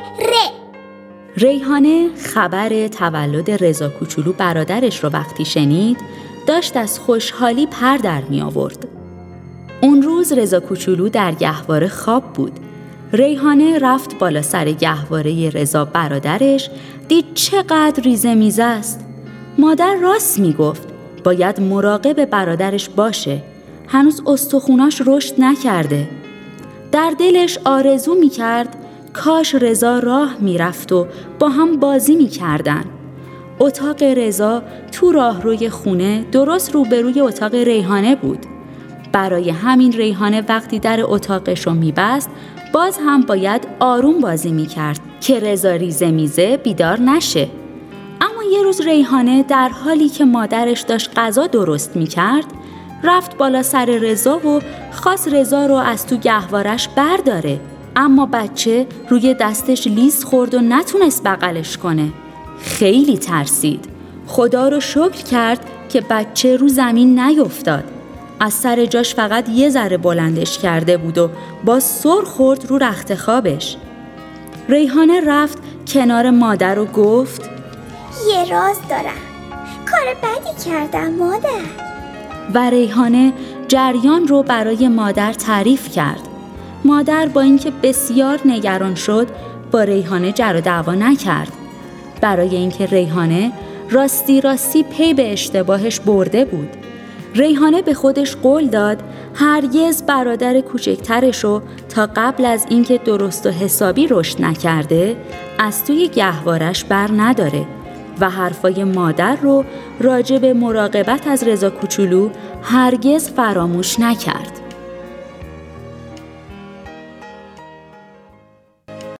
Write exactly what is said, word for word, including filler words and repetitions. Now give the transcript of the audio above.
ر. ریحانه خبر تولد رضا کوچولو برادرش رو وقتی شنید داشت از خوشحالی پر در می آورد. اون روز رضا کوچولو در گهواره خواب بود. ریحانه رفت بالا سر گهواره رضا برادرش، دید چقدر ریزه میزه است. مادر راست می گفت، باید مراقب برادرش باشه. هنوز استخوناش رشد نکرده. در دلش آرزو می کرد کاش رضا راه می رفت و با هم بازی می کردن. اتاق رضا تو راهروی خونه درست روبروی اتاق ریحانه بود. برای همین ریحانه وقتی در اتاقش رو می بست باز هم باید آروم بازی می کرد که رضا ریزه میزه بیدار نشه. اما یه روز ریحانه در حالی که مادرش داشت غذا درست می کرد رفت بالا سر رضا و خواست رضا رو از تو گهوارش برداره. اما بچه روی دستش لیز خورد و نتونست بغلش کنه. خیلی ترسید. خدا رو شکر کرد که بچه رو زمین نیفتاد. از سر جاش فقط یه ذره بلندش کرده بود و با سر خورد رو رخت خوابش. ریحانه رفت کنار مادر و گفت یه راز دارم، کار بدی کردم مادر. و ریحانه جریان رو برای مادر تعریف کرد. مادر با اینکه بسیار نگران شد با ریحانه جر و دعوا نکرد. برای اینکه ریحانه راستی راستی پی به اشتباهش برده بود. ریحانه به خودش قول داد هرگز برادر کوچکترشو تا قبل از اینکه درست و حسابی رشد نکرده از توی گهوارش بر نداره و حرفای مادر رو راجع به مراقبت از رضا کوچولو هرگز فراموش نکرد.